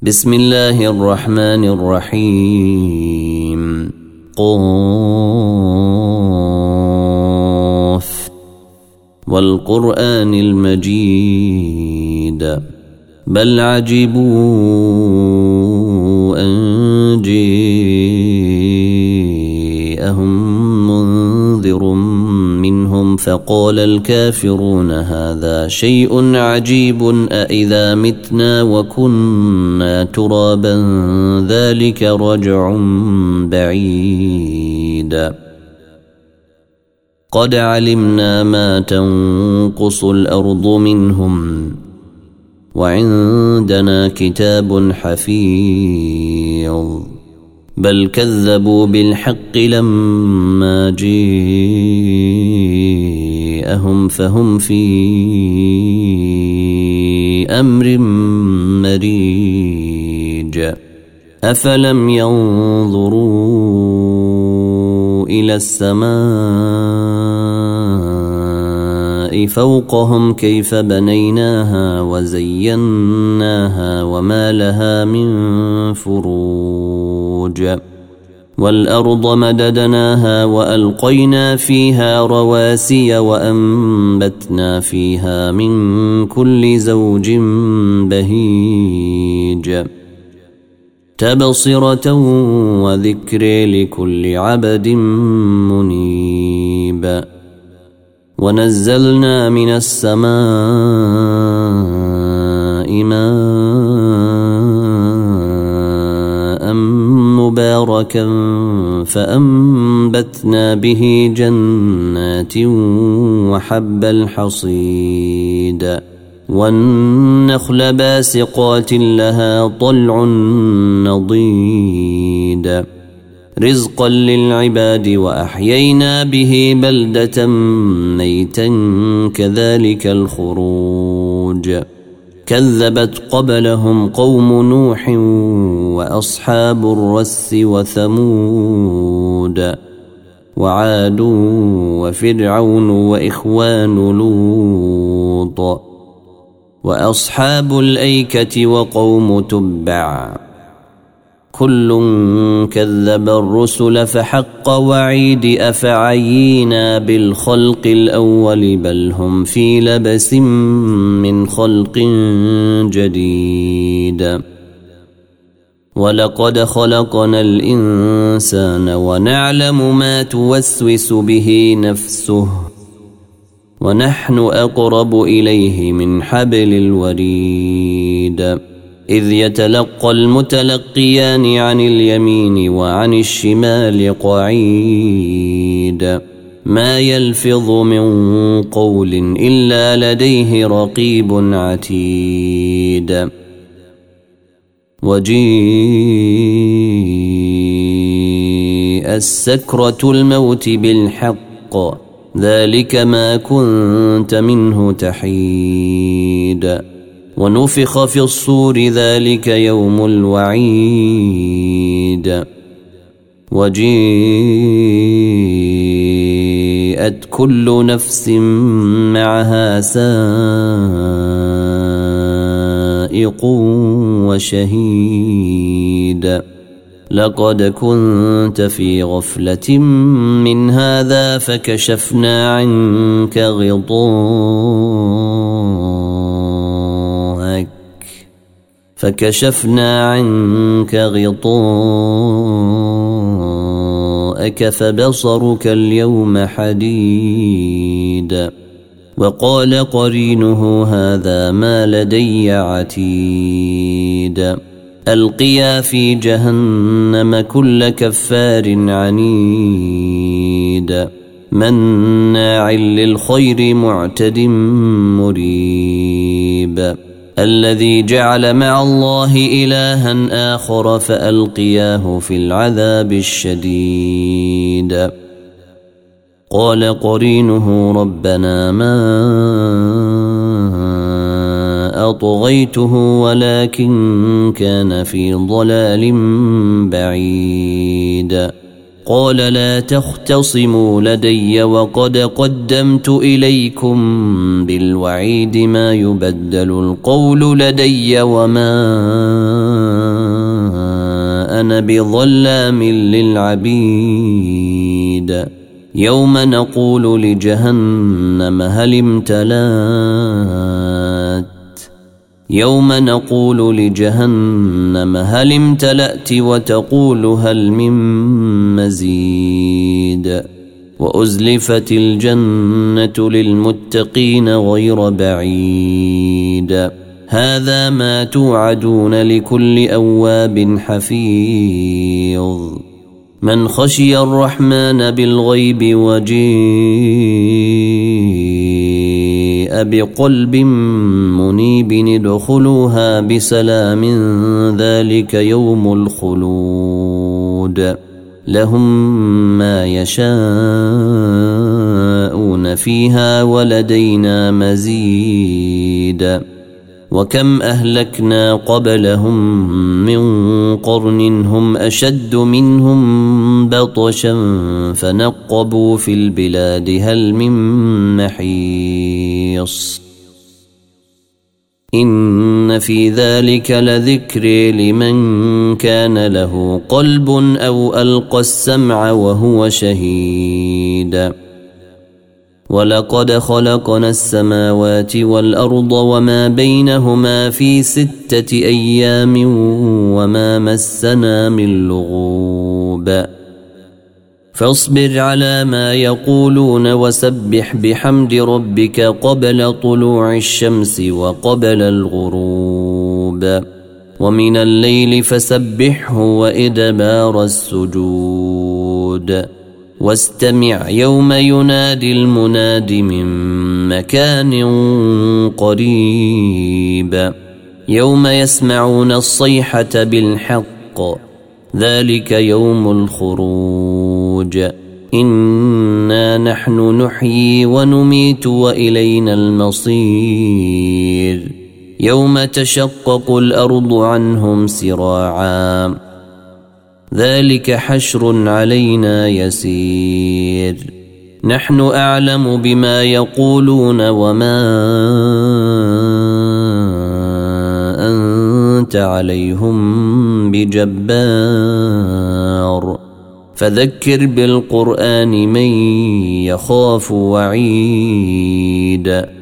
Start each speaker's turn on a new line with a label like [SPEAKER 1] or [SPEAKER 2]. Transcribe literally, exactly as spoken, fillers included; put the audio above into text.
[SPEAKER 1] بسم الله الرحمن الرحيم. قاف والقرآن المجيد بل عجبوا أن جاءهم منذر منهم فقال الكافرون هذا شيء عجيب أإذا متنا وكنا ترابا ذلك رجع بعيد قد علمنا ما تنقص الأرض منهم وعندنا كتاب حفيظ بل كذبوا بالحق لما جاءهم فهم في أمر مريج أفلم ينظروا إلى السماء فوقهم كيف بنيناها وزيناها وما لها من فروج والأرض مددناها وألقينا فيها رواسي وأنبتنا فيها من كل زوج بهيج تبصرة وذكر لكل عبد منيب ونزلنا من السماء ماء مباركا فأنبتنا به جنات وحب الحصيد والنخل باسقات لها طلع نضيد رزقا للعباد وأحيينا به بلدة ميتا كذلك الخروج كذبت قبلهم قوم نوح وأصحاب الرس وثمود وعاد وفرعون وإخوان لوط وأصحاب الأيكة وقوم تبع كل كذب الرسل فحق وعيد أفعينا بالخلق الأول بل هم في لبس من خلق جديد ولقد خلقنا الإنسان ونعلم ما توسوس به نفسه ونحن أقرب إليه من حبل الوريد إذ يتلقى المتلقيان عن اليمين وعن الشمال قعيد ما يلفظ من قول إلا لديه رقيب عتيد وجيء السكرة الموت بالحق ذلك ما كنت منه تحيد ونفخ في الصور ذلك يوم الوعيد وجيءت كل نفس معها سائق وشهيد لقد كنت في غفلة من هذا فكشفنا عنك غطاءك فكشفنا عنك غطاءك فبصرك اليوم حديد وقال قرينه هذا ما لدي عتيد ألقيا في جهنم كل كفار عنيد مناع للخير معتد مريب الذي جعل مع الله إلها آخر فألقياه في العذاب الشديد قال قرينه ربنا ما أطغيته ولكن كان في ضلال بعيد قال لا تختصموا لدي وقد قدمت إليكم بالوعيد ما يبدل القول لدي وما بظلام للعبيد يوم نقول لجهنم هل امتلأت يوم نقول لجهنم هل امتلأت وتقول هل من مزيد وأزلفت الجنة للمتقين غير بعيد هذا ما توعدون لكل أواب حفيظ من خشي الرحمن بالغيب وجيء بقلب منيب ادخلوها بسلام ذلك يوم الخلود لهم ما يشاءون فيها ولدينا مزيد وكم أهلكنا قبلهم من قرن هم أشد منهم بطشا فنقبوا في البلاد هل من محيص إن في ذلك لذكر لمن كان له قلب أو ألقى السمع وهو شهيد ولقد خلقنا السماوات والأرض وما بينهما في ستة أيام وما مسنا من لغوب فاصبر على ما يقولون وسبح بحمد ربك قبل طلوع الشمس وقبل الغروب ومن الليل فسبحه وإدبار السجود واستمع يوم ينادي المناد من مكان قريب يوم يسمعون الصيحة بالحق ذلك يوم الخروج إنا نحن نحيي ونميت وإلينا المصير يوم تشقق الأرض عنهم سراعا ذلك حشر علينا يسير نحن أعلم بما يقولون وما أنت عليهم بجبار فذكر بالقرآن من يخاف وعيد